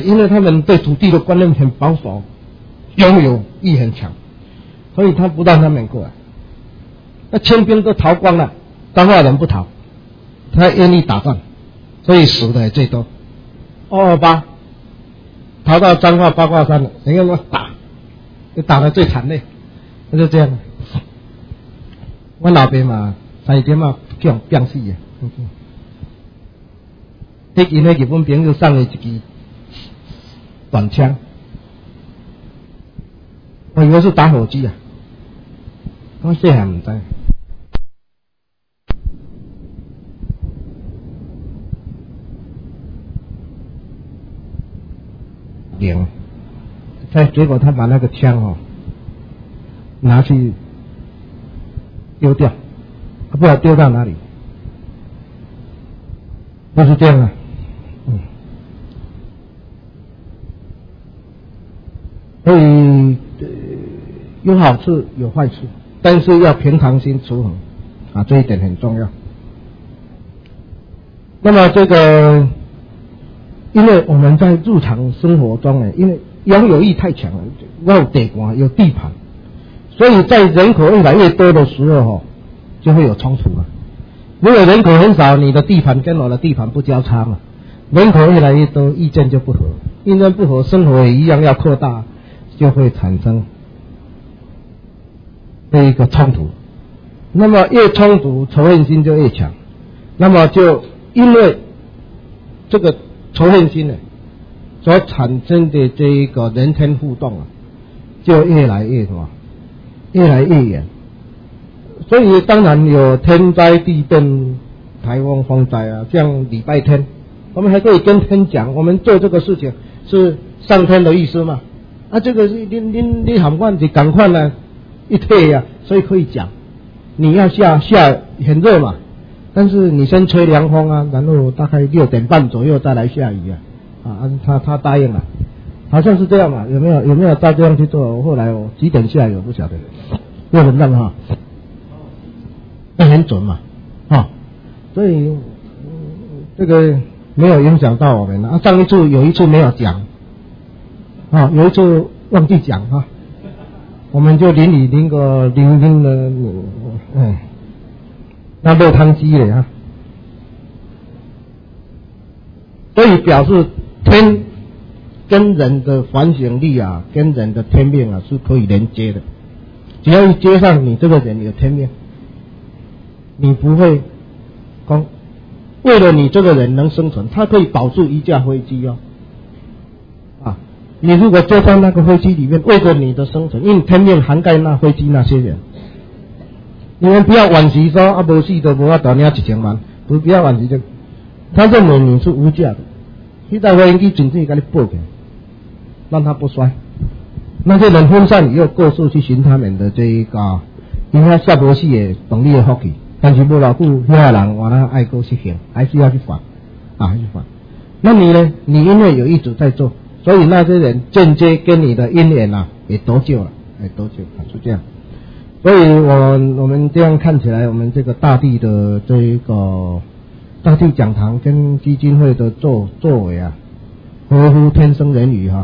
因为他们对土地的观念很保守，拥有欲很强，所以他不让他们过来。那清兵都逃光了，彰化人不逃，他愿意打仗，所以死的也最多。228逃到彰化八卦山了，人家说打，就打得最惨烈，那就这样。我老爸嘛，差一点嘛叫病死的。迄今日日本朋友送的一支短枪，我以为是打火机啊，我细汉唔知。结果他把那个枪拿去丢掉，不知道丢到哪里，不是这样啊。所以有好处有坏处，但是要平常心处衡啊，这一点很重要。那么这个，因为我们在日常生活中呢，因为拥有欲太强了，有地盘有地盘，所以在人口越来越多的时候就会有冲突了。如果人口很少，你的地盘跟我的地盘不交叉嘛，人口越来越多，意见就不合，意见不合，生活也一样要扩大，就会产生这一个冲突。那么越冲突，仇恨心就越强。那么就因为这个仇恨心呢，所产生的这一个人天互动啊，就越来越什么，越来越远。所以当然有天灾地震、台风风灾啊，像礼拜天，我们还可以跟天讲，我们做这个事情是上天的意思嘛？啊，这个是你喊惯就赶快呢一退呀，所以可以讲，你要下很热嘛，但是你先吹凉风啊，然后大概6点半左右再来下雨啊，他答应了，好像是这样嘛，有没有照这样去做？后来几点下雨我不晓得，又很冷哈，那很准嘛，所以这个没有影响到我们啊。上一次有一次没有讲，有一次忘记讲我们就淋雨淋个淋了，那热汤鸡了所以表示天跟人的反省力啊，跟人的天命啊是可以连接的。只要一接上，你这个人有天命，你不会为了你这个人能生存，他可以保住一架飞机你如果坐在那个飞机里面，为了你的生存，因为天命涵盖那飞机那些人，你们不要惋惜说没死都没法打你1000万，不要惋惜这个，他认为你是无价的，那台飞机准备给你报给，让他不衰。那些人分散以后，各自去寻他们的这一个，因为下没死的动力的福气，但是不老久那人话他爱过去行，还是要去还去还。那你呢？你因为有一直在做。所以那些人间接跟你的因缘也得救了，是这样。所以我们这样看起来，我们这个大地的这一个大地讲堂跟基金会的作为合乎天生人语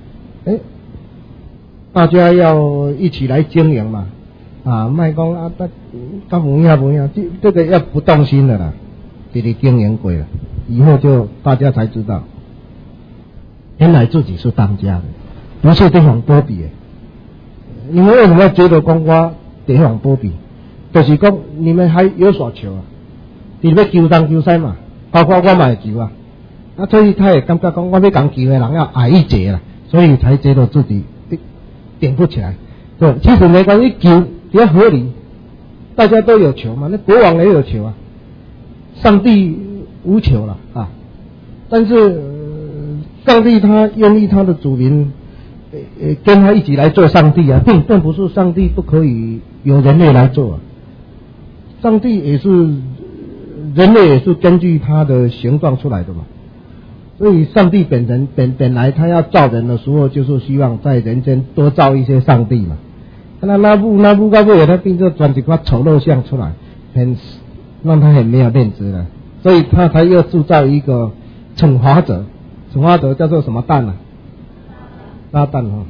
大家要一起来经营嘛卖讲不一样，这个要不动心的啦，这里经营过了，以后就大家才知道。原来自己是当家的，不是地方波比的。你们为什么觉得讲我地方波比？就是讲你们还有所求你要求东求西嘛，包括我嘛会求所以他也感觉讲我要讲求的人要矮一截啦，所以才觉得自己顶不起来。对，其实没关系，求比较合理，大家都有求嘛，那国王也有求上帝无求了但是上帝他愿意他的主民跟他一起来做上帝并不是上帝不可以由人类来做上帝也是人类也是根据他的形状出来的嘛，所以上帝本来他要造人的时候，就是希望在人间多造一些上帝嘛。那不到尾他并就转几块丑陋像出来，让他很没有面子了，所以他才要铸造一个惩罚者。 什么德叫做什么蛋啊？撒旦哈，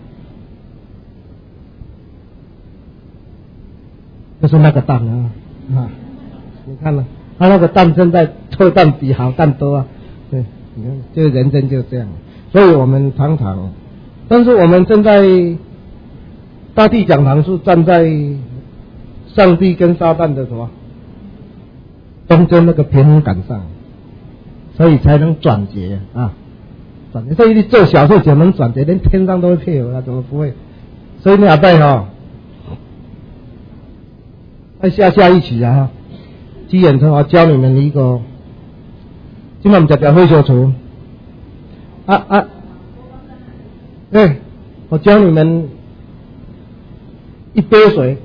就是那个蛋啊啊！你看了，他那个蛋现在臭蛋比好蛋多啊。对，你看，这个人生就这样。所以我们常常，但是我们正在大地讲堂是站在上帝跟撒旦的什么中间那个平衡感上，所以才能转结啊，转结。所以你做小事就能转结，连天上都会配合啊，怎么不会？所以你阿伯哈，下一期啊，基演成我教你们一个，今晚我们讲会修除对，我教你们一杯水，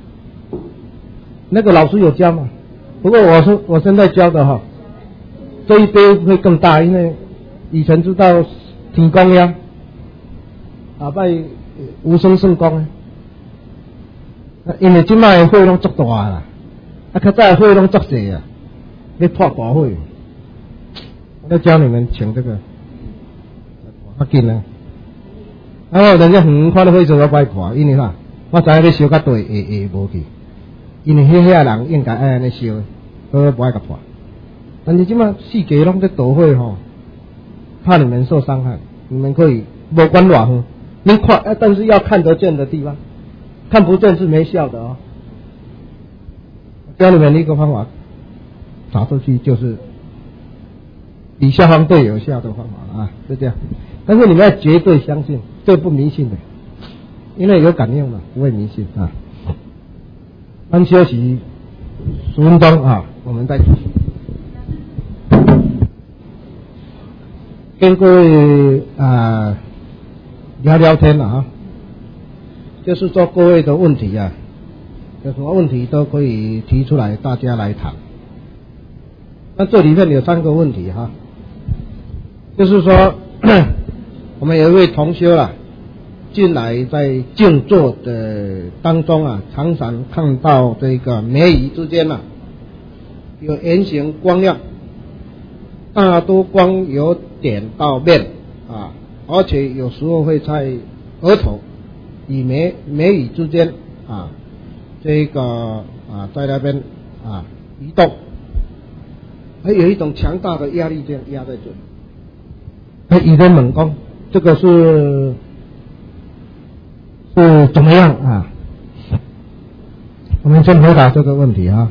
那个老师有教嘛？不过我现在教的哈，这一杯会更大，因为以前知道天公呀，拜无声圣公，因为今摆火拢足大啦，较早火拢足细啊，要破大火。我要教你们请这个，较紧啊！人家看到火烧我不爱看，因为啥？我知影你烧较大会无去。因为遐人应该爱安尼烧，所以不爱甲破。但是即马世界拢在斗火吼，怕你们受伤害，你们可以不管偌远，你看，但是要看得见的地方，看不见是没效的哦。教你们一个方法，打出去就是比消防队有效的方法啊，就这样。但是你们要绝对相信，这不迷信的，因为有感应嘛，不会迷信啊。先休息10分钟啊，我们再继续跟各位聊聊天了啊，就是说各位的问题啊，有什么问题都可以提出来，大家来谈。那这里面有3个问题哈，就是说我们有一位同修啦。近来在静坐的当中啊，常常看到这个眉宇之间啊有圆形光亮，大多光有点到面啊，而且有时候会在额头与眉宇之间啊，这个在那边移动，还有一种强大的压力这样压在这里。有人问讲，这个是怎么样啊？我们先回答这个问题啊。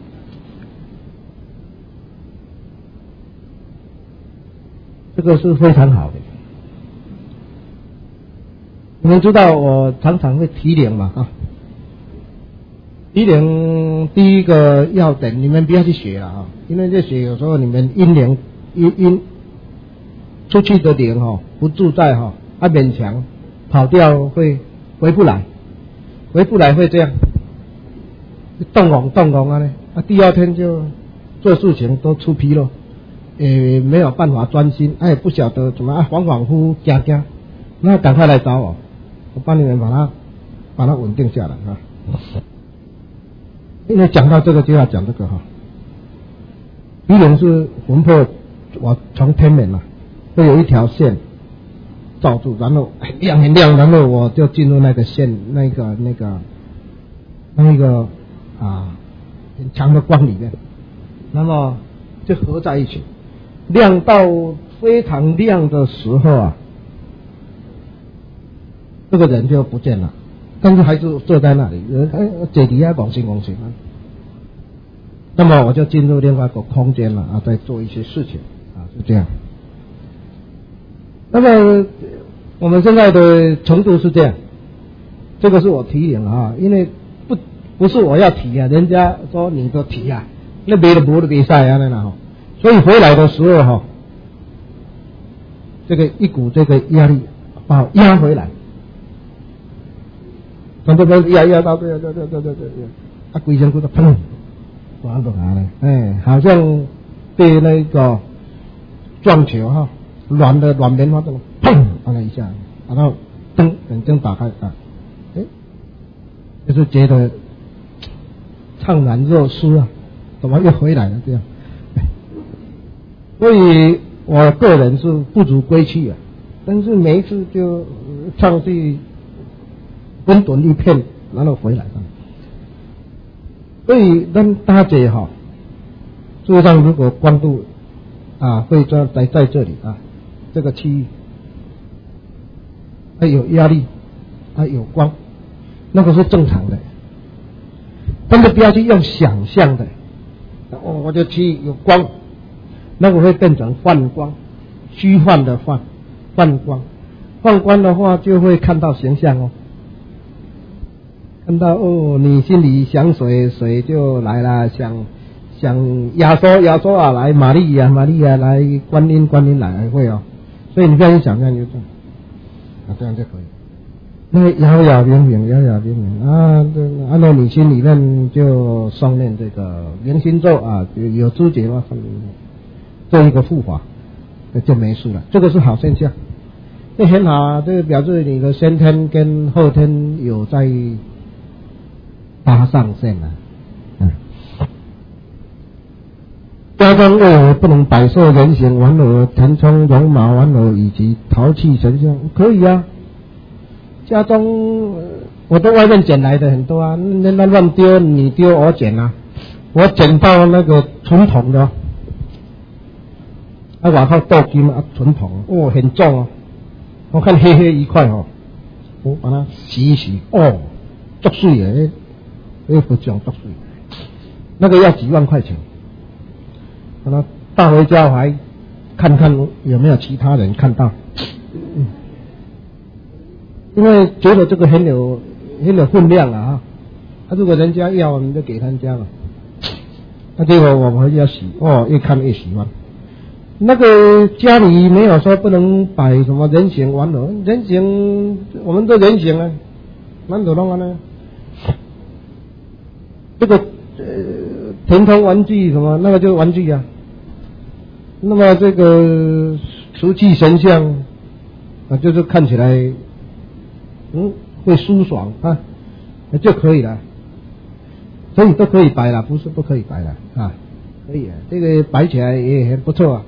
这个是非常好的。你们知道我常常会提灵嘛啊？提灵第一个要点，你们不要去学了啊，因为这学有时候你们阴灵出去的灵不住在勉强跑掉会回不来会这样动啊，第二天就做事情都出纰漏，没有办法专心，也不晓得怎么恍恍惚惚惊，那赶快来找我帮你们把它稳定下来啊。因为讲到这个就要讲这个提灵是魂魄，我从天门会有一条线罩住，然后很亮，然后我就进入那个线，那个很强的光里面，那么就合在一起，亮到非常亮的时候这个人就不见了，但是还是坐在那里，坐底下拱形那么我就进入另外一个空间了在做一些事情是这样。那么我们现在的程度是这样，这个是我提醒因为不是我要提人家说你都提那别的不比赛那所以回来的时候这个一股这个压力把我压回来，从这边压到对，规身骨头砰，转动好像被那个撞球软棉花这种砰按了一下，然后灯眼睛打开就是觉得怅然若失怎么又回来了这样？所以我个人是不如归去啊，但是每一次就上去混沌一片，然后回来的。所以咱大姐哈，事实上如果光度啊会在这里啊这个区域，它有压力，它有光，那个是正常的。但是不要去用想象的，我就去有光，那个会变成幻光，虚幻的幻光，幻光的话就会看到形象哦。看到你心里想水就来了，想亚索啊来，玛利亚来，观音来会哦，所以你不要去想象就这样，这样就可以。那个遥遥明明啊，按照你心里面就诵念这个明心咒啊，有知觉嘛，做一个护法，就没事了，这个是好现象，这很好啊，这个表示你的先天跟后天有在搭上线了，家中为何不能摆设人形玩偶、填充绒毛玩偶以及陶器神像？可以啊，家中我在外面捡来的很多啊，那乱丢，你丢我捡啊，我捡到那个纯铜的，往后镀金啊，纯铜很重哦，我看黑一块哦，我把它洗一洗足水的。不讲作水，那个要几万块钱，把它带回家还看看有没有其他人看到，因为觉得这个很有分量啊，如果人家要我们就给人家了，那结果我们回家洗，越看越喜欢。那个家里没有说不能摆什么人形玩偶，人形我们的人形啊，蛮多弄啊。这个填充玩具什么，那个就是玩具啊。那么这个瓷器神像啊，就是看起来会舒爽啊，就可以了。所以都可以摆了，不是不可以摆了啊，可以啊，这个摆起来也很不错啊。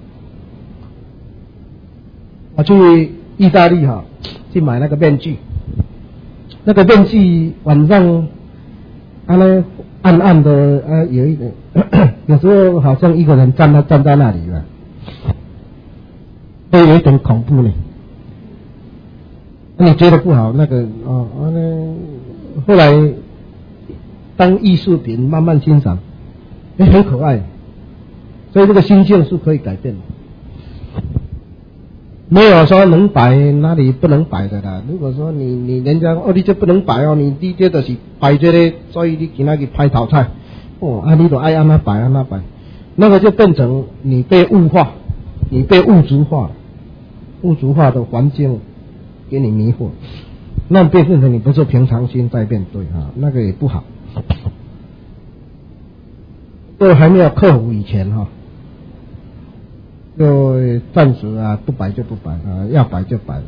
我去意大利哈，去买那个面具，那个面具晚上。暗暗的有一点，有时候好像一个人站在那里了，会有一点恐怖呢。你觉得不好那个后来当艺术品慢慢欣赏，很可爱，所以这个心境是可以改变的。没有说能摆哪里不能摆的啦。如果说你人家你这不能摆哦，你这就是摆这个，所以你给那个拍淘汰你都爱按那摆，那个就变成你被物化，你被物质化的环境给你迷惑，那变成你不是平常心在面对那个也不好。这还没有克服以前就暂时不摆就不摆要摆就摆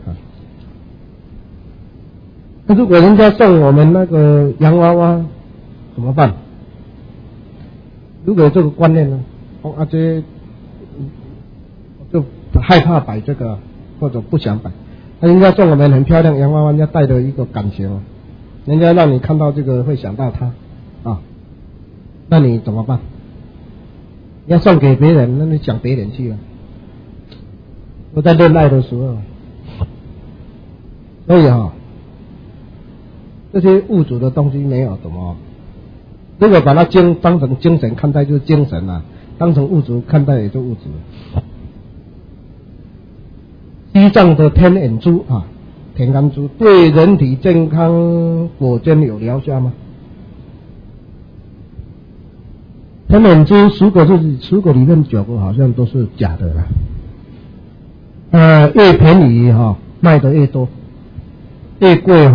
那如果人家送我们那个洋娃娃怎么办？如果有这个观念呢，这就害怕摆这个，或者不想摆。人家送我们很漂亮洋娃娃，人家带着一个感情，人家让你看到这个会想到他那你怎么办？要送给别人，那你想别人去了。我在恋爱的时候，所以这些物质的东西没有什么。如果把它当成精神看待，就是精神啊；当成物质看待，也就物质。西藏的天眼珠天眼珠对人体健康果真有疗效吗？天眼珠10个里面9个好像都是假的啦。越便宜卖得越多，越贵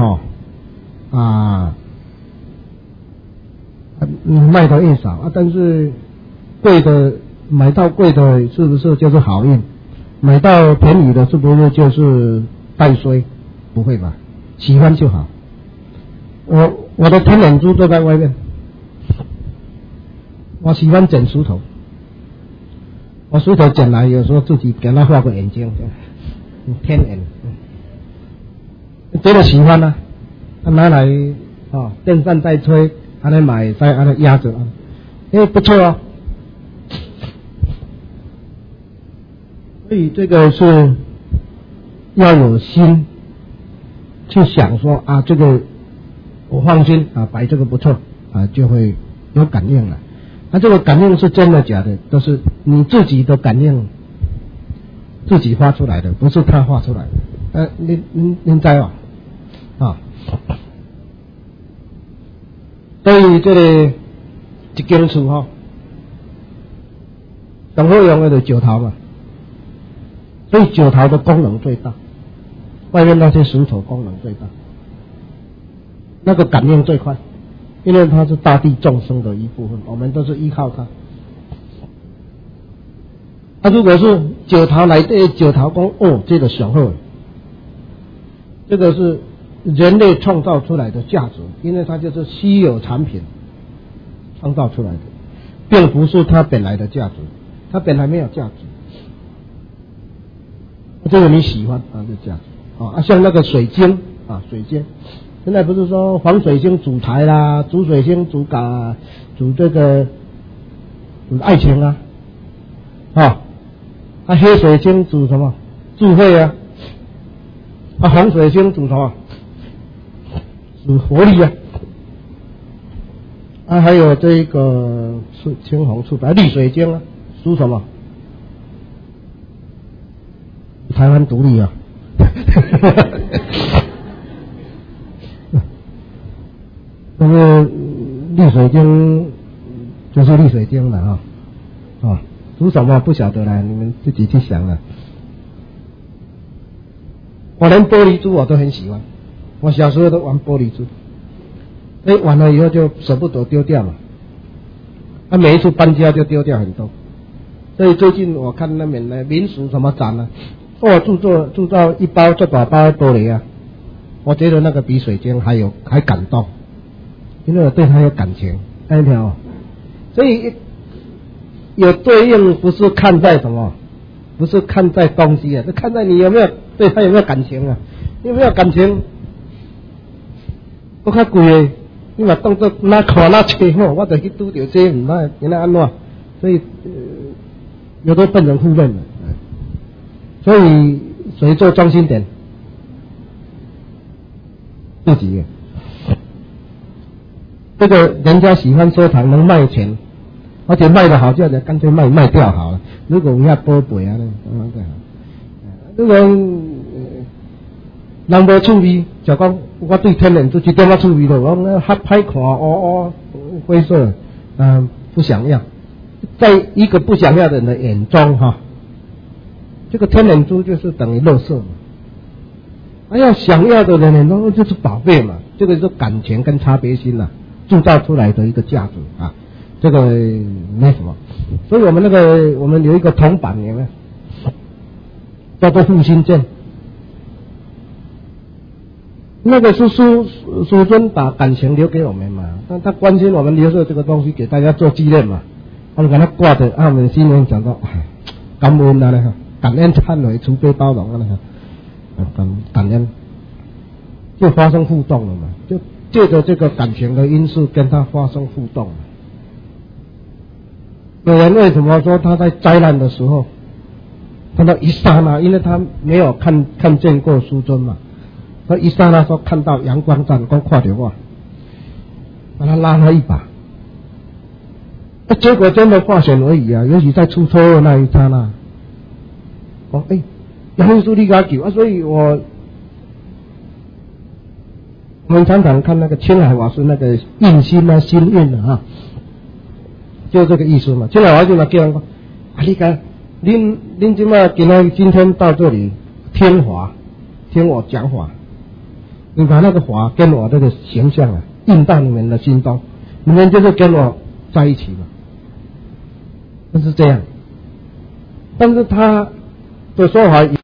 卖得越少但是贵的买到贵的是不是就是好运？买到便宜的是不是就是带衰？不会吧，喜欢就好。我的天眼珠都在外面，我喜欢捡石头， 我梳头剪来，有时候自己给他画个眼睛，天眼，觉得喜欢啊，拿来电扇在吹，拿来买再拿来压着啊，不错哦。所以这个是要有心去想说啊，这个我放心啊，摆这个不错啊，就会有感应了。那这个感应是真的假的？都是你自己的感应，自己发出来的，不是他发出来的。您知啊？所以这里一间厝上好用的就是九桃嘛，所以九桃的功能最大，外面那些石头功能最大，那个感应最快。因为它是大地众生的一部分，我们都是依靠它。如果是九桃来对九桃讲这个上好，这个是人类创造出来的价值，因为它就是稀有产品创造出来的，并不是它本来的价值，它本来没有价值。这个你喜欢就价值像那个水晶水晶。现在不是说黄水晶主财啦，紫水晶主这个主爱情黑水晶主什么智慧红水晶主什么主活力还有这个青红素白绿水晶属什么？台湾独立那个绿水晶就是绿水晶了属什么不晓得了，你们自己去想了。我连玻璃珠我都很喜欢，我小时候都玩玻璃珠，玩了以后就舍不得丢掉嘛，每一次搬家就丢掉很多。所以最近我看那边的民俗什么展铸造一包这把包玻璃我觉得那个比水晶还感动。因为我对他有感情，看见没？所以有对应不是看在什么，不是看在东西是看在你有没有对他有没有感情有没有感情？我较贵的，你嘛当作那看那车我就去拄到这唔那原来安怎？所以有的笨人忽认了。所以谁做中心点？自己。这个人家喜欢收藏能卖钱，而且卖得好，就干脆卖掉好了。如果有遐宝贝如果人无趣味，就讲我对天然就一点趣味了，我较歹看灰色不想要。在一个不想要的人的眼中这个天然珠就是等于垃圾嘛。要想要的人眼中就是宝贝嘛，这个是感情跟差别心铸造出来的一个价值这个没什么。所以我们有一个铜板有没有？叫做护心剑，那个是师尊把感情留给我们嘛，他关心我们留下这个东西给大家做纪念嘛，我们给他挂着我们新年讲到感恩感恩忏悔慈悲包容感恩就发生互动了嘛，就借着这个感情的因素跟他发生互动。有人为什么说他在灾难的时候看到一刹那，因为他没有看见过师尊嘛，他一刹那说看到阳光湛光看到我，把他拉他一把，结果真的化险而已尤其在出车祸那一刹那杨秘书你给他救所以我们常常看那个青海法师那个印心心印就这个意思嘛。青海法师嘛叫人说你看您今天到这里听法，听我讲法，你把那个法跟我这个形象印到你们的心中，你们就是跟我在一起嘛，就是这样。但是他的说法